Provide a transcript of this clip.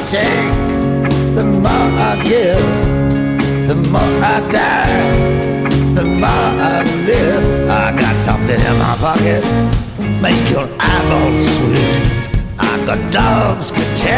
take, the more I give, the more I die, the more I live. I got something in my pocket, make your eyeballs swim. I got dogs can tell